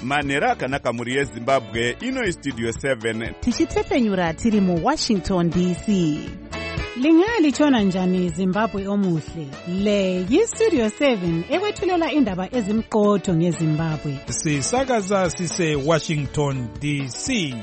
manhero akanaka mhuri yezimbabwe. Ino istudio 7 tichitefenyura tiri muWashington DC. Lingalitshona njani Zimbabwe omuhle? Le yistudio 7 ekwethulela indaba ezimqotho ngeZimbabwe. Sisakaza sise Washington DC.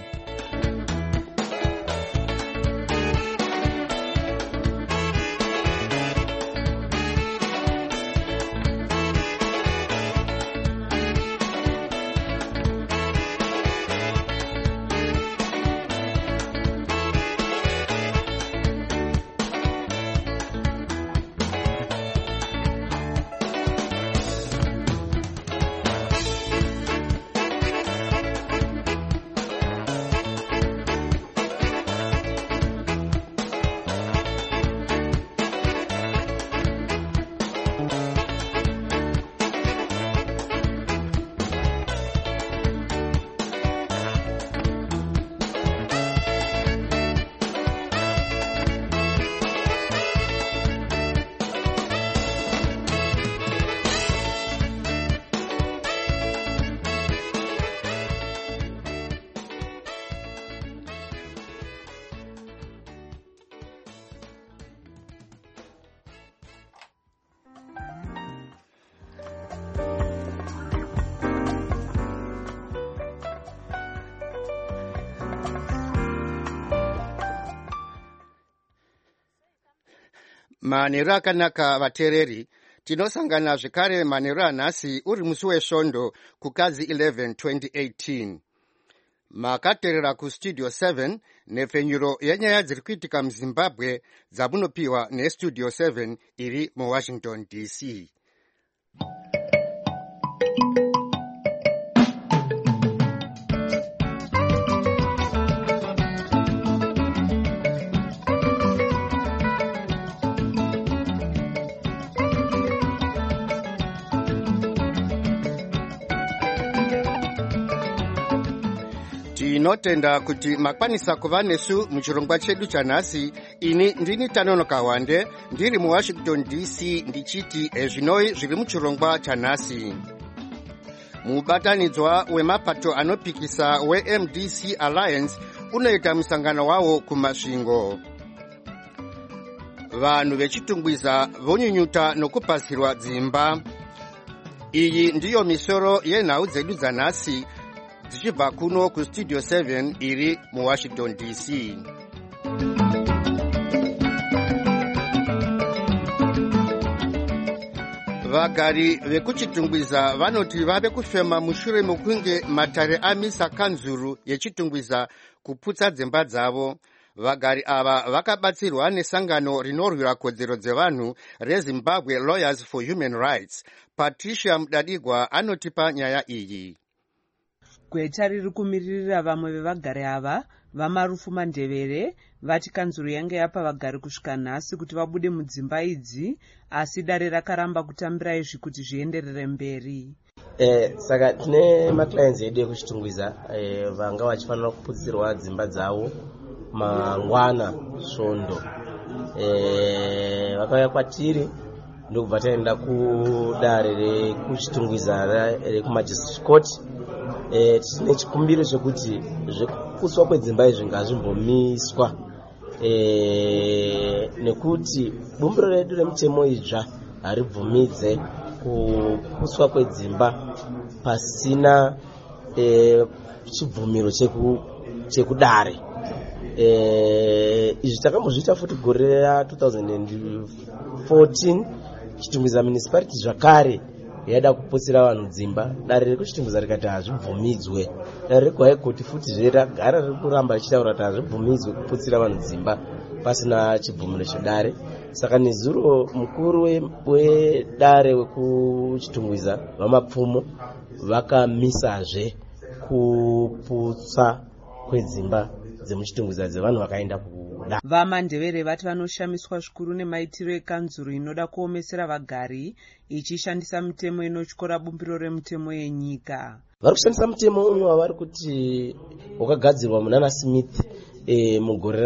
Manhero akanaka vateereri, tinosangana zvekare manhero anhasi uri musi wesvondo kukadzi 11 2018. Makateerera kustudio 7 nhefenyuro yenyaya dziri kuitika muZimbabwe dzamunopiwa nestudio 7 iri muWashington DC. Tinotenda kuti makwanisa kuva nesu muchirongwa chedu chanhasi. Ini ndini Tanonoka Wande ndiri muWashington DC ndichiti ezvinoi zviri muchirongwa chanhasi. Mubatanidzwa wemapato anopikisa weMDC Alliance unoita musangano wawo kumasvingo. Vanhu vechitungwiza vonyunyuta nokupasirwa dzimba. Iyi ndiyo misoro yenhau dzedu dzanhasi dzichibva kuno kustudio 7 iri muWashington DC. Vagari vekuchitungwiza vanoti vave kufema mushure mokunge matare amisa kanzuru yechitungwiza kuputsa dzimba dzavo. Vagari ava vakabatsirwa nesangano rinorwira kodzero dzevanhu reZimbabwe Lawyers for Human Rights. Patricia Mudadigwa anotipa nyaya iyi. Gweta riri kumiririra vamwe vevagari ava vamarufu mandevere vati kanzuru yange yapa vagari kusvika nhasi kuti vabude mudzimba idzi, asi dare rakaramba kutambira izvi kuti zvienderere mberi. Saka tine maclients edu ekuchitungwiza vanga vachifanira kuputsirwa dzimba dzavo mangwana svondo. Vakauya kwatiri ndokubva taenda kudare rekuchitungwiza rekumagistrate court. Tine chikumbiro chekuti zvekuputswa kwedzimba izvi ngazvimbomiswa, nekuti bumbiro redu remutemo idzva haribvumidze kuputswa kwedzimba pasina chibvumiro chekudare. Izvi takambozviita futi gore ra2014 chitungwiza municipality zvakare yaida kuputsira vanhu dzimba. Dare rekuchitungwiza rikati hazvibvumidzwe. Dare reku Court futi zveragara riri kuramba richitaura kuti hazvibvumidzwe kuputsira vanhu dzimba pasina chibvumiro chedare. Saka nezuro mukuru wedare wekuchitungwiza vamapfumo vakamisazve kuputsa kwedzimba dzemuchitungwiza dzevanhu vakaenda kuda. Vamandevere vati vanoshamiswa zvikuru nemaitiro ekanzuru inoda kuomesera vagari ichishandisa mitemo inotyora bumbiro remutemo yenyika. Vari kushandisa mutemo umwe wavari kuti wakagadzirwa munana Smith mugore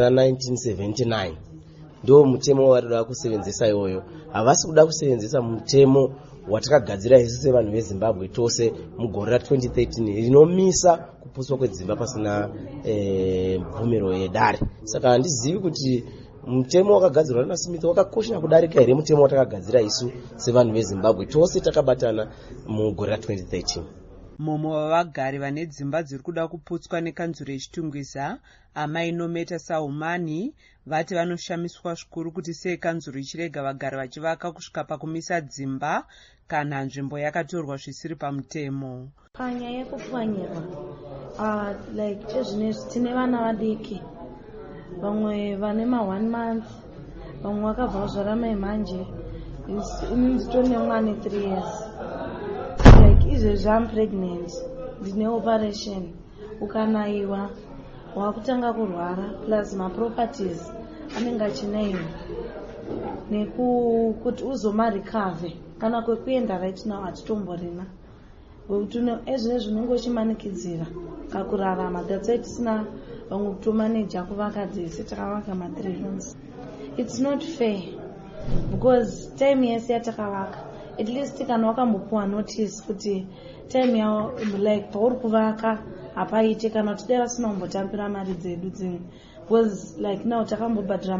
ra1979. Ndio mutemo wavari kuda kusevenzesa iyoyo. Havasi kuda kusevenzesa mutemo watakagadzira isu sevanhu vezimbabwe tose mugore ra2013 rinomisa kuputswa kwedzimba pasina mvumero yedare. Saka handizivi kuti mutemo wakagadzirwa naana Smith wakakosha kudarika here mutemo watakagadzira isu sevanhu vezimbabwe tose takabatana mugore ra2013. mumwe wavagari vane dzimba dziri kuda kuputswa nekanzuro yechitungwiza, amai Nometa Saumani, vati vanoshamiswa zvikuru kuti sei kanzuro ichirega vagari vachivaka kusvika pakumisa dzimba kana nzvimbo yakatorwa zvisiri pamutemo. Panyaya yekupwanyirwa chezvinezvi tine vana vadiki, vamwe vane ma1 month, vamwe vakabva kuzvarama manje, nditone mwana 3 years. Izvezvi I'm pregnant, ndine operation, ukanayiwa wakutanga kurwara plus maproperties anenge achinaiwa nekuti uzomarikave kana kwekuenda right now hatitomborina ezvinezvi unenge uchimanikidzira kakurarama. That's why tisina vamwe kutomaneja kuvaka dzese takavaka ma3 rooms. It's not fair because time yese yatakavaka at least kana wakambopuwa notice kuti time yao pauri kuvaka hapaite kana kuti dai vasina kumbotambira mari dzedu dzimwe because now takambobhadhira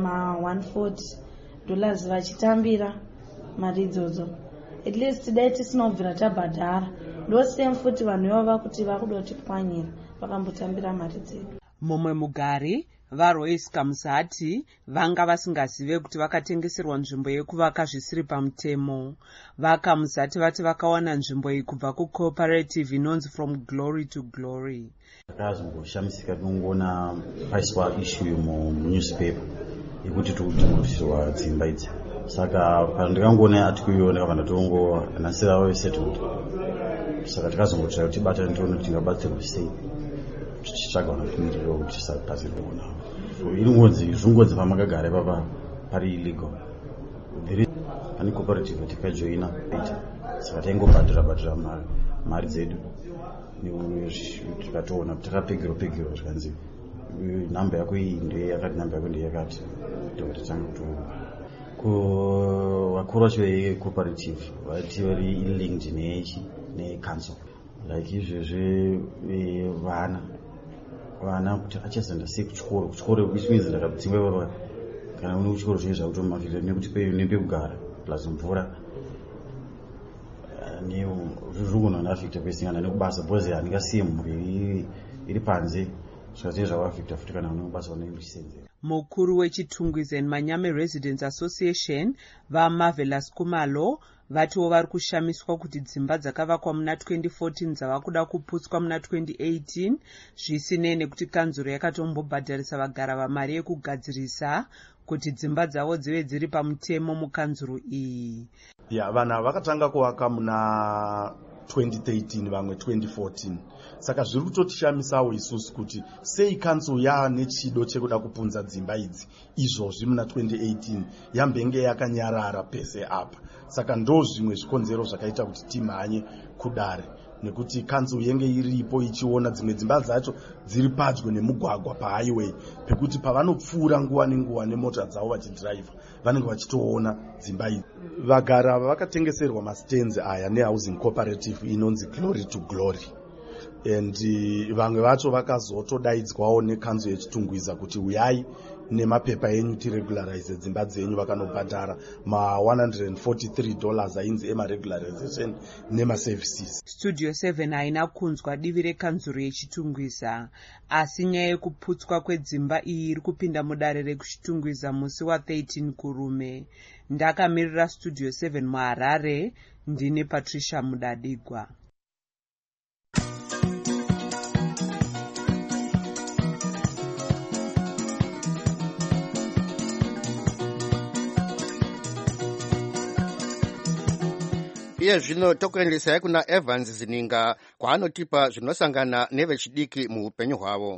$140 vachitambira mari idzodzo. At least dai tisina kubvira tabhadhara ndosem futi vanhu ivava kuti vakuda kutipwanyira vakambotambira mari dzedu. Mumwe mugari vaRoyce Kamusati vanga vasingazive kuti vakatengeserwa nzvimbo yekuvaka zvisiri pamutemo. VaKamusati vati vakawana nzvimbo iyi kubva kucooperative inonzi From Glory to Glory. Ndakazongoshamisika tinongoona paiswa issue munewspaper yekuti tikutengeserwa dzimba idzi. Saka pandikangoona atikuiona ndakabva ndatongonasira wesettlement. Saka takazongotsvaga kuti bata ndione kuti tingabatsirwa sei tichitsvaga vanotumirira kuti tisakasire kuona. Zvingonzi pamakagara ipapa pari illegal. Pane cooperative tikajoina saka taingobhadhira mari dzedu tikatoona takapegero zvikanzi nhamba yako iyi ndeyakati nhamba yako ndeyakati totanga kutoona vakuru vacho vecooperative vati vari linked necouncil izvezve vana kuti achazenda sei kuchikoro which means ndakadzingwa kana une kuchikoro zvine zvautomafira nekuti nepekugara plus mvura zvirigona naafecta pesingana nekubasa because handingasiye mhuri iri panze zvakazvinge zvavaafecta futi kana une kubasa vanoindisenzera. Mukuru wechitungwiza Manyame Residents Association vaMarvelous Kumalo vatiwo vari kushamiswa kuti dzimba dzakavakwa muna 2014 dzava kuda kuputswa muna 2018 zvisinei nekuti kanzuro yakatombobhadharisa vagara vamari yekugadzirisa kuti dzimba dzavo dzive dziri pamutemo mukanzuro iyi. Vanhu vakatanga kuvaka muna 2013 vamwe 2014. Saka zviri kutotishamisawo isusu kuti sei kanzuro yaane chido chekuda kupunza dzimba idzi izvozvi muna 2018 yambenge yakanyarara pese apa. Saka ndo zvimwe zvikonzero zvakaita kuti timhanye kudare nekuti kanzuro yenge iripo ichiona dzimwe dzimba dzacho dziri padyo nemugwagwa pahighway pekuti pavanopfuura nguva nenguva nemota dzavo vachidhiraivha vanenge vachitoona dzimba idzi. Vagari ava vakatengeserwa mastenzi aya nehousing cooperative inonzi Glory to Glory. And vamwe vacho vakazotodaidzwawo nekanzuro yechitungwiza kuti uyai nemapepa enyu tiregularize dzimba dzenyu, vakanobhadhara $143 ainzi emaregularization nemaservices. Studio 7 haina kunzwa divi rekanzuro yechitungwiza, asi nyaya yekuputswa kwedzimba iyi iri kupinda mudare rekuchitungwiza musi wa13 kurume. Ndakamirira Studio 7 muHarare, ndine Patricia Mudadigwa. Iye zvino tokuendesai kuna Evans Zininga kwaanotipa zvinosangana nevechidiki muupenyu hwavo.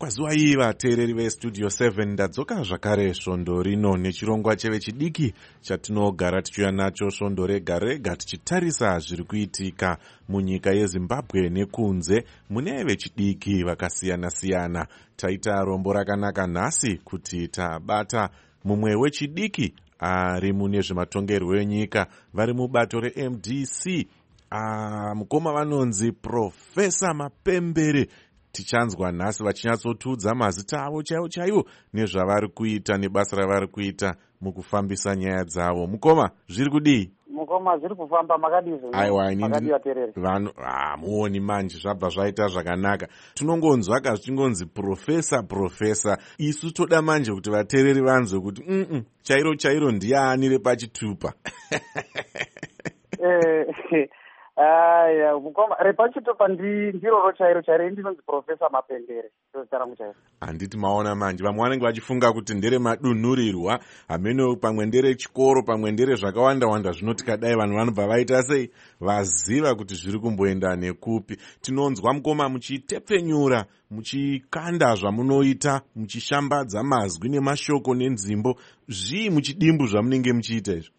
Kwaziwai vateereri vestudio 7 ndadzoka zvakare svondo rino nechirongwa chevechidiki chatinogara tichiuya nacho svondo rega rega tichitarisa zviri kuitika munyika yeZimbabwe nekunze mune vechidiki vakasiyana-siyana. Taita rombo rakanaka nhasi kuti tabata mumwe wechidiki ari mune zvematongerwo enyika vari mubato reMDC. Mukoma vanonzi Profesa Mapembere. Tichanzwa nhasi vachinyatsotudza mazita avo chaivo nezvavari kuita nebasa ravari kuita mukufambisa nyaya dzavo. Mukoma, zviri kudii? Mukoma, zviri kufamba makadizvo. Aiwa, muoni manje zvabva zvaita zvakanaka. Tinongonzwa zvichingonzi profesa. Isu toda manje kuti vateereri vanzwe kuti chairo ndianire pachitupa. Aya, mukoma, repachitupa ndiroro chairo ndinonzi Profesa Mapembere. Handiti maona manje, vamwe vanenge vachifunga kuti ndere madunhurirwa, hameno pamwe ndere chikoro, pamwe ndere zvakawanda zvinoti kadai vanhu vanobva vaita sei vaziva kuti zviri kumboenda nekupi. Tinonzwa mukoma muchitepfenyura, muchikanda zvamunoita, muchishambadza mazwi nemashoko nenzimbo. Zvii muchidimbu zvamunenge muchiita izvo?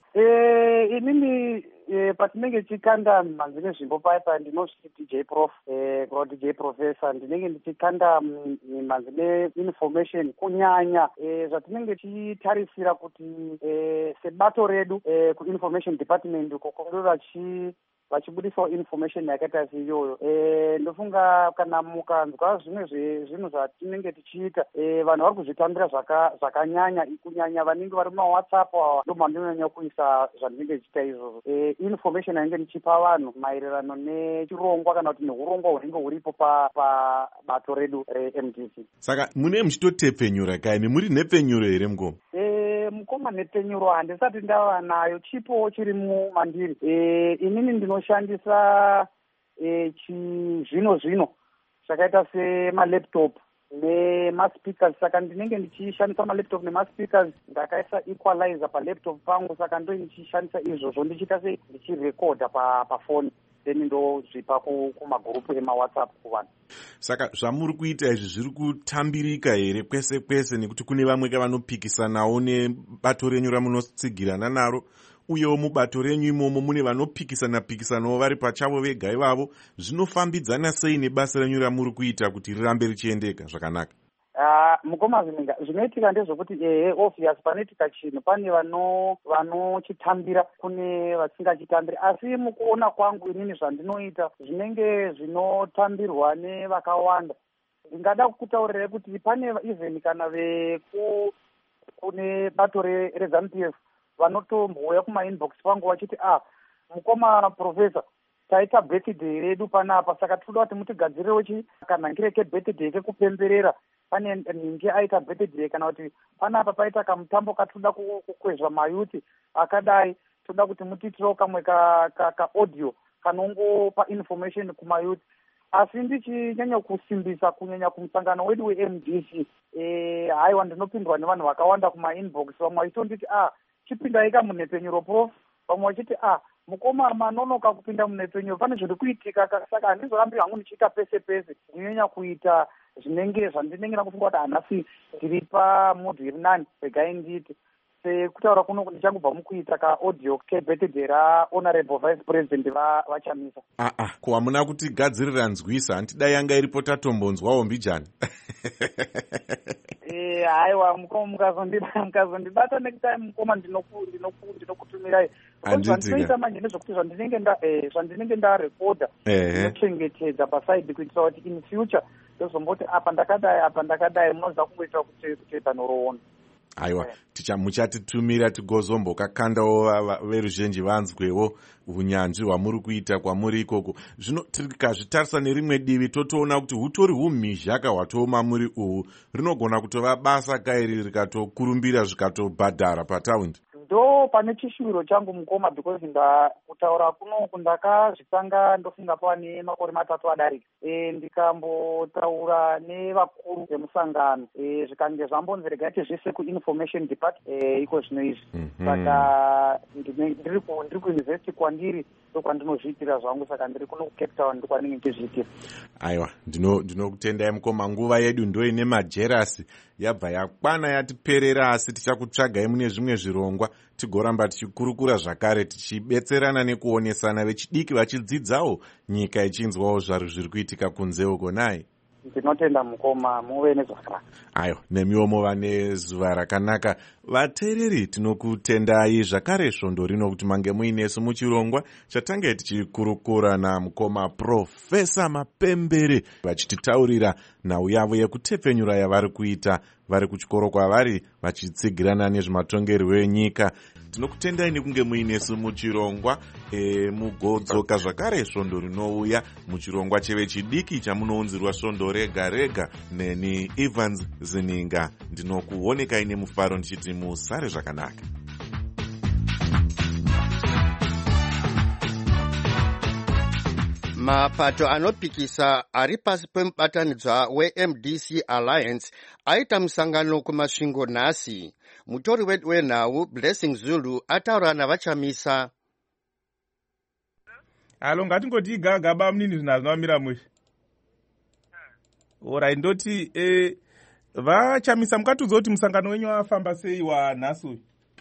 Inini patinenge tichikanda mhanzi nezvimbo paya ndinozviti DJ Prof, kana DJ Professor, ndinenge ndichikanda mhanzi neinformation kunyanya zvatinenge tichitarisira kuti sebato redu kuinformation department kokondora vachibudisawo information yakaita seiyoyo. Ndofunga kana mukanzwa zvimwe zvezvinhu zvatinenge tichiita, vanhu vari kuzvitambira zvakanyanya, kunyanya vanenge vari mumaWhatsApp ndo mandinonyanya kuisa zvandinenge tichiita izvozvo. Information yanenge ndichipa vanhu maererano nechirongwa kana kuti neurongwa hunenge huripo pabato redu reMDC. Saka mune muchitotepfenyura kaini, muri nepfenyuro here mukoma? Mukoma, nepfenyuro handisati ndava nayo, chipo chiri mumandiri. Inini ndinoshandisa zvino zvakaita semalaptop nemaspeakers. Saka ndinenge ndichishandisa malaptop nemaspeakers, ndakaisa equalizer palaptop pangu, saka ndo ndichishandisa izvozvo ndichiita sei ndichirekodha pafoni, then ndozvipa kumagurupu emaWhatsApp kuvanhu. Saka zvamuri kuita izvi zviri kutambirika here kwese nekuti kune vamwe vanopikisanawo nebato renyu ramunotsigirana naro, uyewo mubato renyu imomo mune vanopikisanawo vari pachavo vega ivavo. Zvinofambidzana sei nebasa renyu ramuri kuita kuti rirambe richiendeka zvakanaka? Mukoma, zvinoitika ndezvokuti obvious panoitika chinhu pane vanochitambira kune vasingachitambiri, asi mukuona kwangu inini zvandinoita zvinenge zvinotambirwa nevakawanda. Ndingada kukutaurirai kuti pane even kana kune bato reZANU-PF vanotombouya kumainbox pangu vachiti mukoma Profesa, taita birthday redu panapa, saka tinoda kuti mutigadzirirewo kanhangire kebirthday kekupemberera. Pane nhingi aita birthday, kana kuti panapa paita kamutambo katoda kukwezva mayuti akadai, toda kuti mutiitirewo kamwe audio kanongopa information kumayuti. Asi ndichinyanya kusimbisa kunyanya kumusangano wedu weMDC, haiwa ndinopindwa nevanhu vakawanda kumainbox, vamwe vachitonditi chipindai kamunepfenyuro Prof, vamwe vachiti mukoma manonoka kupinda munepfenyuro, pane zviri kuitika. Saka handizorambi hangu ndichiita pese ndinonyanya kuita zvandinenge nakufunga kuti hanhasi ndiri pamudhu iri nani, regai nditi sekutaura kuno ndichangobva mukuita kaaudio kebirthday raHonorable Vice President vaChamisa. Ko hamuna kuti gadzirira nzwisa, handidai yanga iripo tatombonzwawo mbijani. Haiwa mukoma, mukazondibata nekutime mukoma ndinokutumirai. Zvandinoita manje nezvokuti zvandinenge ndarekodha ndinochengetedza pasaidi kuitira kuti in future ndozomboti apa ndakadai munoziva kungoitira kuteedza noroona. Aiwa, muchatitumira tigozombokakandawo veruzhinji vanzwewo unyanzvi hwamuri kuita kwamuri ikoko. Zvino tikazvitarisa nerimwe divi totoona kuti hutori humhizhaka hwatoma muri uhu, rinogona kutova basa kairi rikatokurumbira zvikatobhadhara pataundi. ndo pane chishuviro changu mukoma, because kutaura kunoku ndakazvitanga ndofunga pava nemakore 3 adarika, ndikambotaura nevakuru vemusangano, zvikange zvambonzi regai tizvise kuinformation department iko zvino izvi. Saka ndiri kuuniversity kwandiri ndokwandinozviitira zvangu, saka ndiri kuno kuCape Town ndokwanenge ndichizviitira. Aiwa, ndinokutendai mukoma. Nguva yedu ndo ine majerasi yabva yakwana yatiperera, asi tichakutsvagai mune zvimwe zvirongwa tigoramba tichikurukura zvakare, tichibetserana nekuonesana, vechidiki vachidzidzawo, nyika ichinzwawo zvaro zviri kuitika kunze uko. Nai ndinotenda mukoma, muve nezvakanaka. Ayo, nemiwo muva nezuva rakanaka. Vateereri tinokutendai zvakare svondo rino kuti mange muinesu muchirongwa chatange tichikurukura namukoma Profesa Mapembere vachititaurira nhau yavo yekutepfenyura yavari kuita vari kuchikoro kwavari vachitsigirana nezvematongerwo enyika. Tinokutendai nekunge muinesu muchirongwa mugodzoka zvakare svondo rinouya muchirongwa chevechidiki chamunounzirwa svondo rega rega neni Evans Zininga. Ndinokuonekai nemufaro ndichiti musare zvakanaka. Mapato anopikisa ari pasi pemubatanidzwa weMDC Alliance aita musangano kumasvingo nhasi. Mutori wedu wenhau Blessing Zulu ataura navachamisa. Alo, ngatingoti igagaba munini zvinazvinomira mushi. Ora ndoti vachamisa mukatudza kuti musangano wenyu wafamba sei wanhasi?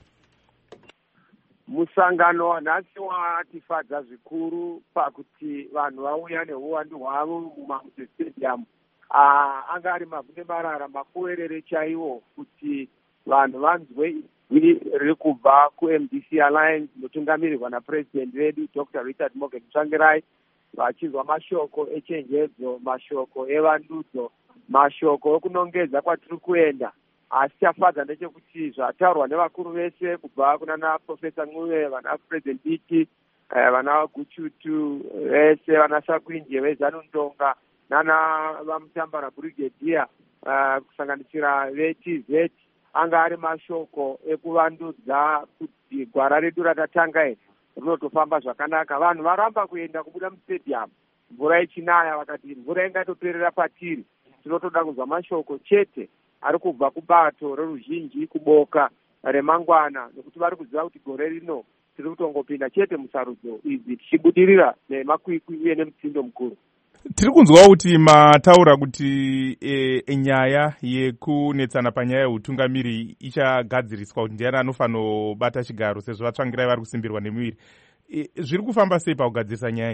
Musangano wanhasi watifadza zvikuru pakuti vanhu vauya neuwandu hwavo muMamute Stadium. Anga ari mavhu nemarara makuwerere chaiwo kuti vanhu vanzwe izwi riri kubva kuMDC Alliance inotungamirirwa naPresident wedu Dr. Richard Morgan Tsvangirai, vachizwa mashoko echenjedzo, mashoko evandudzo, mashoko ekunongedza kwatiri kuenda. Asi chafadza ndechekuti zvataurwa nevakuru vese kubva kunana Profesa Ncube, vana President Biti, vana Guchutu vese, vana Sakwinje vezanu Ndonga, nana vamutambara Brigadier, kusanganisira veTZ, anga ari mashoko ekuvandudza kuti gwara redu ratatanga iri rinotofamba zvakanaka. Vanhu varamba kuenda kubuda mustadium, mvura ichinaya, vakati mvura ingatoperera patiri, tinotoda kuzwa mashoko chete ari kubva kubato reruzhinji kuboka remangwana, nekuti vari kuziva kuti gore rino tiri kutongopinda chete musarudzo idzi tichibudirira nemakwikwi uye nemutsindo mukuru. Tiri kunzwa kuti mataura kuti nyaya yekunetsana panyaya yeutungamiri ichagadziriswa kuti ndiani anofanira bata chigaro sezvo vatsvangirai vari kusimbirwa nemuviri. Zviri kufamba sei pakugadzirisa nyaya?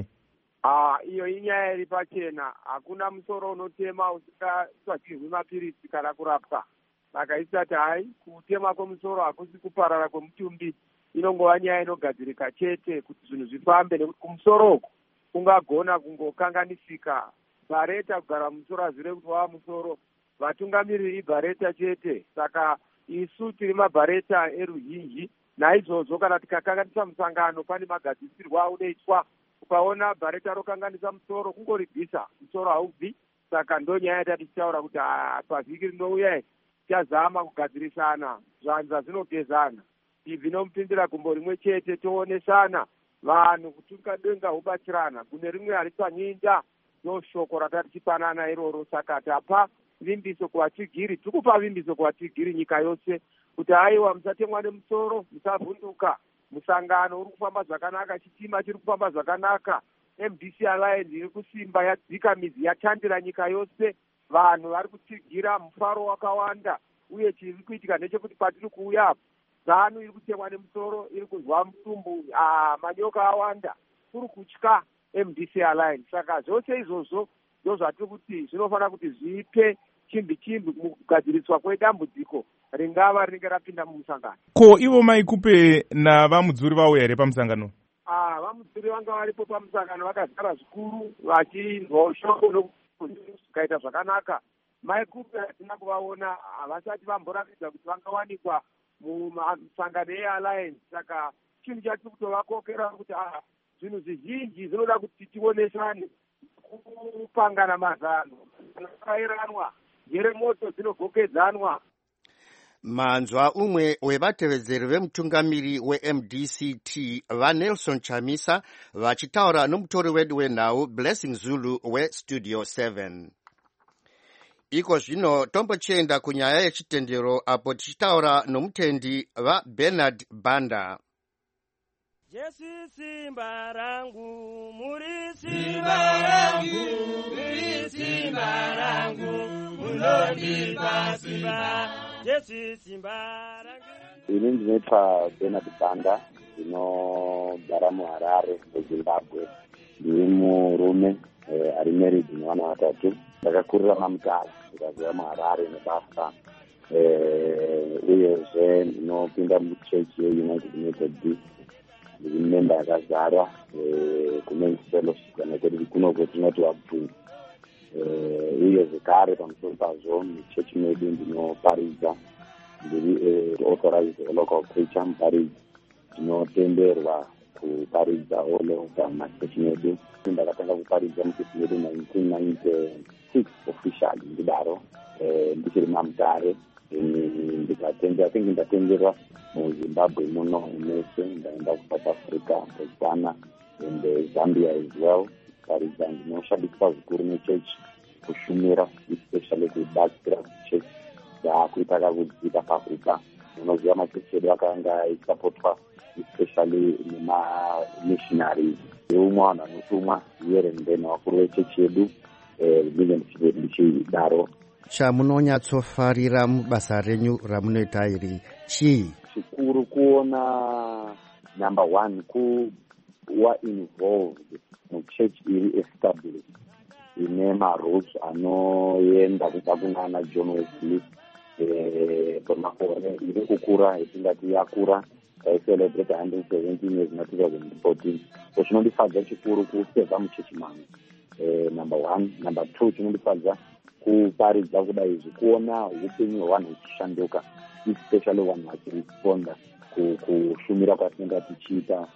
Iyo inyaya iri pachena. Hakuna musoro unotema usingatsvagirwi mapirisi kana kurapwa. Saka isati hai kutema kwemusoro hakusi kuparara kwemutumbi, inongova nyaya inogadzirika chete kuti zvinhu zvifambe, nekuti kumusoro uku kungagona kungokanganisika. Bhareta kugara musoro hazvire kuti wava musoro, vatungamiriri ibhareta chete. Saka isu tiri mabhareta eruzhinji, naizvozvo kana tikakanganisa musangano pane magadzirisirwo aunoitwa. Ukaona bhareta rokanganisa musoro kungoribvisa, musoro haubvi. Saka ndo nyaya yatatichitaura kuti pavhiki rinouya tichazama kugadzirisana, zvanza zvinogezana, ibvi nomupindira gumbo rimwe chete, toonesana vanhu kuti ukadenga hubatirana, gune rimwe haritsanyinda. Ndo shoko ratatichipanana iroro. Saka tapa vimbiso kuvatigiri, tikupa vimbiso kuvatigiri nyika yose kuti aiwa musatemwa nemusoro, musavhunduka. Musangano uri kufamba zvakanaka, chitima chiri kufamba zvakanaka, MDC Alliance iri kusimba, yadzika midzi, yatandira nyika yose. Vanhu vari kutigira mufaro wakawanda, uye chiri kuitika ndechekuti patiri kuuya zanu iri kutemwa nemusoro, iri kuzwa mutumbu, manyoka awanda, kuri kutya MDC Alliance. Saka zvose izvozvo ndo zvatiri kuti zvinofanira kuti zvipe chimbi mukugadziriswa kwedambudziko ringava rinenge rapinda mumusangano. Ko ivo maikupe navamudzuri vauya here pamusangano? Vamudzuri vanga varipo pamusangano, vakagara zvikuru vachinzwa shoko zvikaita zvakanaka. Maikupe hatina kuvaona, havasati vamboratidza kuti vangawanikwa mumusangano eAlliance. Saka chinhu chatiri kutovakokera kuti zvinhu zvizhinji zvinoda kuti tionesane, kupangana mazano, anofayiranwa, njere moto dzinogokedzanwa. manzwa umwe wevatevedzeri vemutungamiri weMDCT vaNelson Chamisa vachitaura nomutori wedu wenhau Blessing Zulu weStudio 7. Iko zvino tombochienda kunyaya yechitendero apo tichitaura nomutendi vaBernard Banda. Jesu simba rangu, muri simba rangu, muri simba rangu, munondipa simba, Jesu simba rangu. Ini ndinoitwa Bernard Banda, ndinogara muHarare muZimbabwe. Ndiri murume ari married nevana vatatu. Ndakakurira maMutare, ndikabva muHarare nebasa. Uyezve ndinopinda muchechi yeUnited Methodist. Ndiri memba yakazara kumen's fellowship kana kuti kuno kwatinoti wabvu. Uye zvekare pamusoro pazvo muchechi medu ndinoparidza. Ndiri authorized local preacher muparidzi. Ndinotenderwa kuparidza all over muchechi medu. Ndakatanga kuparidza muchechi medu 1996 officially ndidaro. Ndichiri maMutare. Ndatenderwa muZimbabwe muno mese, ndaenda kuSouth Africa, Botswana and Zambia as well. Paridza ndinoshandiswa zvikuru nechechi kushumira, especially kubatsira chechi dzakuita kakudzika pakupa. Unoziva machechi edu akanga eisapotwa especially nemamissionaries. Umwe vanhu vanotumwa here and then vakuru vechechi yedu ndichidaro. Chamunonyatsofarira mubasa renyu ramunoita iri chii? Chikuru kuona number one kuwa involved muchechi iri established ine marules anoenda kuda kunana John Wesley pamakore iri kukura etingati yakura taicelebrate 117 years na2014. So chinondifadza chikuru kuseva muchechi mangu number one. Number two, chinondifadza kuparidza kudai izvi kuona upenyu hwevanhu huchishanduka, especially vanhu vachiresponda kushumira kwatinenge tichiita,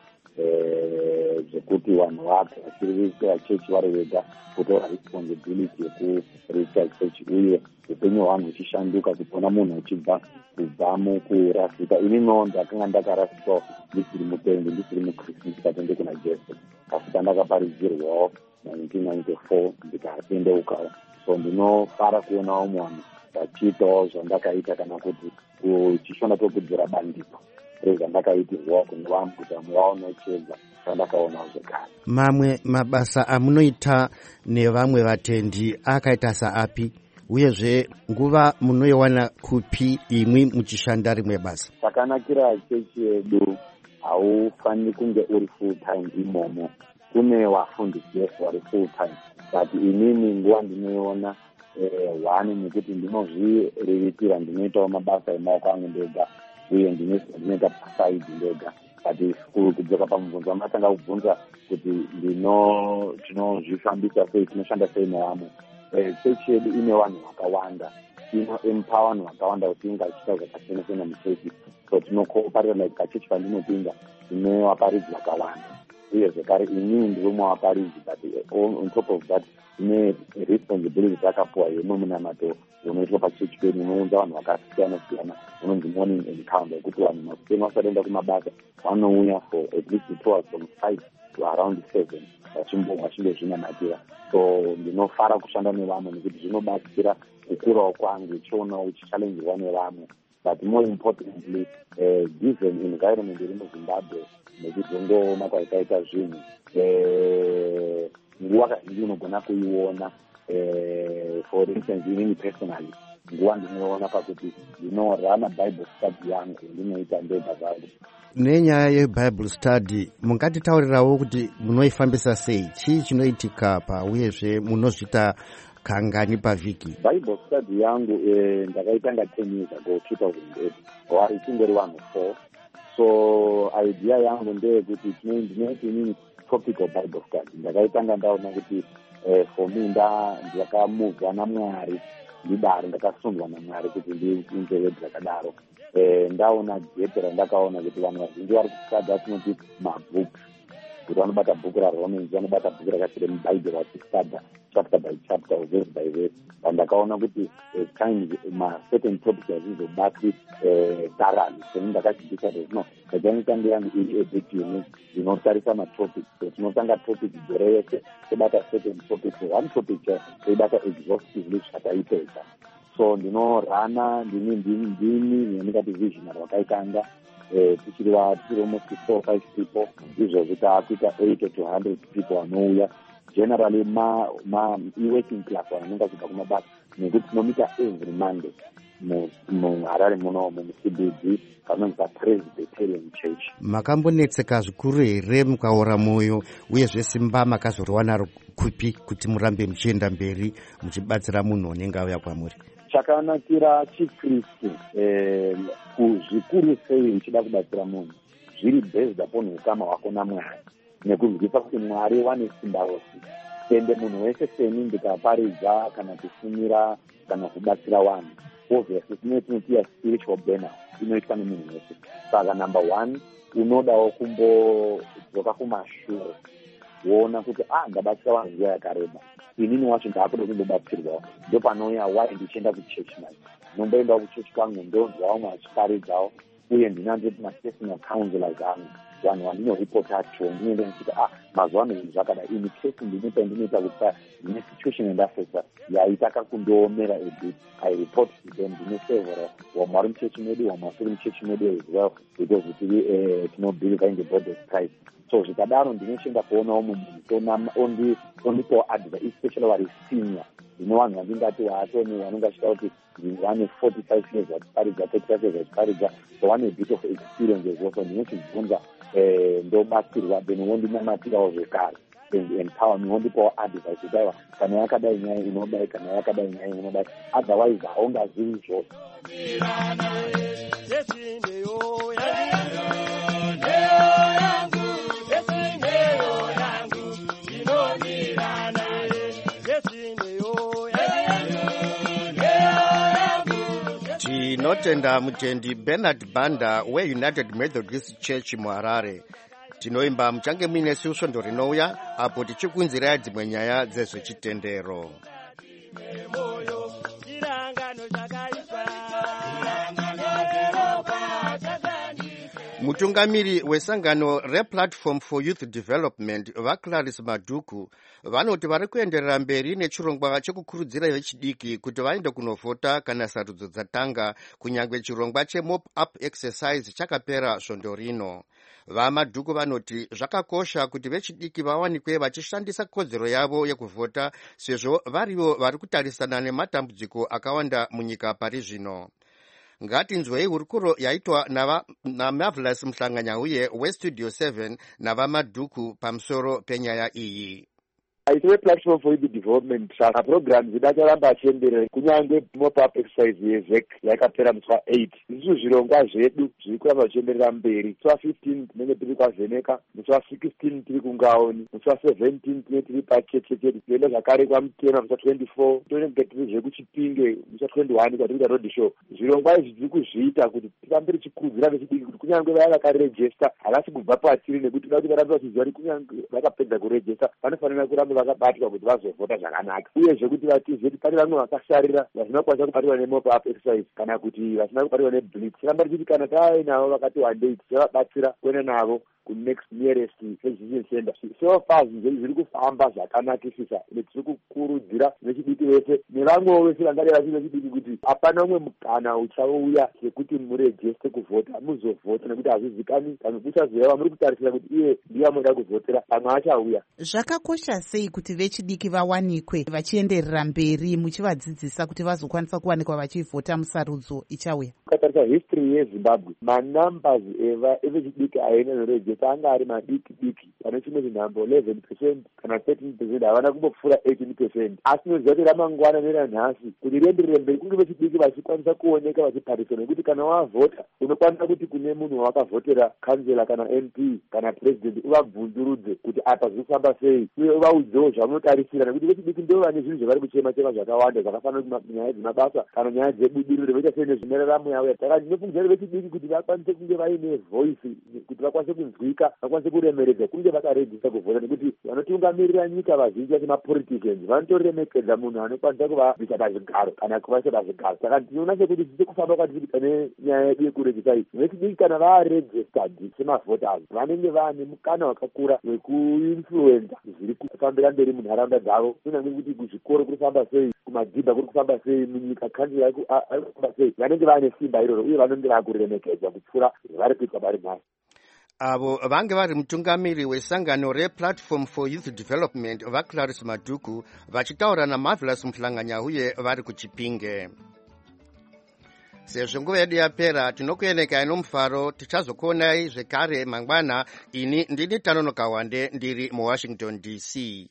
zvekuti vanhu vachiriritira chechi vari vega, kutora responsibility yekuriritira chechi, uye upenyu hwevanhu huchishanduka, kuona munhu uchibva kubva mukurasika. Inino ndakanga ndakarasikawo ndisiri mutendi, ndisiri mukristu, ndikatende kuna Jesu, asi pandakaparidzirwawo 1994 ndikatendeukawo. So ndinofara kuonawo munhu vachiitawo zvandakaita, kana kuti kuchishona kwekudzira bandiko rezvandakaitirwa kune vamwe kuti vamwe vaonochedza zvandakaonawo zvekare. Mamwe mabasa amunoita nevamwe vatendi akaita saapi, uyezve nguva munoiwana kupi imwi muchishanda rimwe basa? Chakanakira chechi yedu haufaniri kunge uri full time imomo. Kune vafundisi vesu vari full time, but inini nguva ndinoiona one nekuti ndinozviriritira, ndinoitawo mabasa emaoko angu ndega, uye ndinoita pasaidi ndega. But kudzoka pamubvunzo wamatanga kubvunza kuti tinozvifambisa sei, tinoshanda sei nevamwe. Chechi yedu ine vanhu vakawanda, inoempower vanhu vakawanda kuti inge achiita zvakasiyana siyana muchechi. So tinokoparira, like kachechi pandinopinda tine vaparidzi vakawanda, uye zvekare inini ndiri mumwe waparidzi, but on top of that ine responsibility dzakapuwa yemwe munamato unoitwa pachechi pedu, unounza vanhu vakasiyana siyana, unonzi morning encounter, yekuti vanhu masipeni vasaenda kumabasa vanouya for at least 2 hours from 5 to around 7 vachimbozvinamatira. So ndinofara kushanda nevamwe nekuti zvinobatsira kukurawo kwangu, ichionawo uchichallengerwa nevamwe. But more importantly, given environment iri muZimbabwe, nekuti ungoona kwaitaita zvinhu, nguva kazhinji unogona kuiona, for instance inini personally, nguva ndinoiona pakuti ndinorana Bible study yangu ndinoita ndega zvangu. Nenyaya yeBible study, mungatitaurirawo kuti munoifambisa sei, chii chinoitika pa, uyezve munozvita kangani pavhiki? Bible study yangu ndakaitanga 10 years ago, 2008, wari chingori vanhu 4. So idea yangu ndeyekuti ndinoiti inini topical Bible study. Ndakaitanga ndaona kuti for me ndakamuvwa naMwari, ndidaro ndakasundwa naMwari kuti ndinzeve dzakadaro. Ndaona jepe randakaona kuti vanhu vazhinji vari kustudy tinoti mabooks, kuti vanobata bhuku raRomans, vanobata bhuku rakasire mubhaibheri vachistadha chapter by chapter, verse by verse. Pandakaona kuti times certain topics hazizobatwi thoroughly, so ndakachidisa zvino kachanitanga yangu iri ebit unique, inotarisa matopics. So tinotanga topic gore yese tobata certain topics, one topic toibata exhaustively zvataipedza. So ndinorana ndini ndingati visionary wakaitanga tichiri almost 4-5 people, izvozvo taakuita 80 to 100 people vanouya. Generally working class vanenge vachibva kumabasa, nekuti tinomita every Monday muHarare muno muCBD kanonzi Presbyterian Church. Makambonetseka zvikuru here mukaora moyo, uyezve simba makazoriwana kupi kuti murambe muchienda mberi muchibatsira munhu unenge auya kwamuri? Chakanakira chiKristu zvikuru sei uchida kubatsira munhu zviri based upon ukama hwako naMwari, nekuzivisa kuti Mwari vane simba rose. Ende munhu wese seni ndikaparidza kana kushumira kana kubatsira vanhu, obviously tinotiya spiritual burnout inoitwa nemunhu wese. Saka number 1 unodawo kumbodzoka kumashure woona kuti ndabatsira vanhu nguva yakareba, inini wacho ndaakuda kundobatsirwawo. Ndo panouya why ndichienda kuchechi manje, nomboendawo kuchechi kwangu ndonzwawo mwachiparidzawo, uye ndinandoti ma-personal counselors angu, vanhu vandinoripota acho, ndinoenda ndichiti mazuva ano zvinhu zvakadai. Ini kesi ndinoita kuti ne-situation and affairs yaitaka kundoomera ebit, I report to them, ndinosevera wamwari muchechi medu, wamasuri muchechi medu as well, because tinobelieve in the body of Christ. So zvikadaro ndinochenda kuonawo munhu ondipawo advice, especially vari senior. Ndino vanhu vandingati vaatoni vanenge vachida kuti vane 45 years vachiparidza, 35 years vachiparidza, so vane a bit of experience as well. So ndinochibvunza ndobatsirwa, then wondinamatirawo zvekare and empower me, wondipawo advice kuti aiwa kana yakadai nyaya inodai, kana yakadai nyaya inodai, otherwise haungazivi izvozvo. Tinotenda mutendi Bernard Banda weUnited Methodist Church muHarare. Tinoimba muchange muine svondo rinouya apo tichikunzirai dzimwe nyaya dzezvechitendero. Mutungamiri wesangano rePlatform for Youth Development vaClarice Madhuku vanoti vari kuenderera mberi nechirongwa chekukurudzira vechidiki kuti vaende kunovhota kana sarudzo dzatanga, kunyangwe chirongwa cheMop Up Exercise chakapera svondo rino. VaMadhuku vanoti zvakakosha kuti vechidiki vawanikwe vachishandisa kodzero yavo yekuvhota, sezvo varivo vari kutarisana nematambudziko akawanda munyika pari zvino. Ngatinzwei hurukuro yaitwa naMarvelous Mhlanganya uye weStudio 7 navaMadhuku pamusoro penyaya iyi. Aitwe Platform for Youth Development programs idacharamba achienderera kunyange Mop Up Exercise yezek yakapera musi wa8. Izvo zvirongwa zvedu zviri kuramba zvichienderera mberi. Musi wa15 tinenge tiri kwaVheneka, musi wa16 tiri kuNgaoni, musi wa17 tinenge tiri paChechecheti, tienda zvakare kwaMutema musi wa24, tonenge tiri zvekuChipinge musi wa21 kwatiri road show. Zvirongwa izvi tiri kuzviita kuti tirambe tichikurudzira vechidiki kuti kunyange vaya vakarejesta havasi kubva patiri, nekuti toda kuti varambe vachiziva kuti kunyange vakapedza kurejesta vanofanira kuramba vakabatwa kuti vazovhota zvakanaka, uyezve kuti vatize kuti pane vamwe vakasarira vasina kukwanisa kubatirwa neMop Up Exercise kana kuti vasina kubatirwa neBlitz. Tiramba tichiti kana tainavo vakati wandei tichavabatsira kuenda navo kunext nearest physician center. So far zviri kufamba zvakanakisisa, tiri kukurudzira vechidiki vese nevamwewo vese vangadai vachiri vechidiki kuti hapana umwe mukana uchauya sekuti murejeste kuvhota, muzovhota, nekuti hazvizikani pamwe kuchazoyava muri kutarisira kuti iye ndiye amunoda kuvhotera, pamwe achauya. Zvakakosha sei kuti vechidiki vawanikwe vachienderera mberi muchivadzidzisa kuti vazokwanisa kuwanikwa vachivhota musarudzo ichauya? Ukatarisa history yeZimbabwe, manumbers evechidiki aina norejesta anga ari madiki diki, pane chimwe chinhambo 11% kana 13% havana kumbopfuura 18%. Asi noziva kuti ramangwana neranhasi kuti rienderere mberi kunge vechidiki vachikwanisa kuoneka vachipariswa, nekuti kana wavhota unokwanisa kuti kune munhu wavakavhotera kansela kana MP kana president uvabvunzurudze kuti apa zviri kufamba sei, uye uvaudzewo zvamunotarisira, nekuti vechidiki ndo vane zvinhu zvavari kuchema-chema zvakawanda zvakafanana nyaya dzemabasa kana nyaya dzebudiriro, voita sei nezvimeraramo auya saka ndinofungidzira vechidiki kuti vakwanise kunge vaine voice kuti vakwanise kunzwika vakwanise kuremeredza kunge vakarejista kuvhota nekuti vanotungamirira nyika vazhinji vacho mapoliticians vanotoremekedza munhu anokwanisa kuvabvisa pazvigaro kana kuvaisa pazvigaro saka ndinoona sekuti zviche kufamba kwatiri pane nyaya yedu yekurejista iyi vechidiki kana varegistered semavhoters vanenge vane mukana wakakura wekuinfluenza zviri kufambira mberi munharaunda dzavo kunyange kuti kuzvikoro kuri kufamba sei kumadhibha kuri kufamba sei munyika kanzira ari kufamba sei vanenge vane simba iroro uye vanenge vakuremekedzwa kupfuura zvari kuitwa vari nhasi avo vange vari mutungamiri wesangano replatform for youth development vaClaris Madhuku vachitaura naMarvelous Mhlanganya uye vari kuChipinge. Sezvo nguva yedu yapera tinokuenekai nomufaro tichazokuonai zvekare mangwana. Ini ndini Tanonoka Wande ndiri muWashington DC.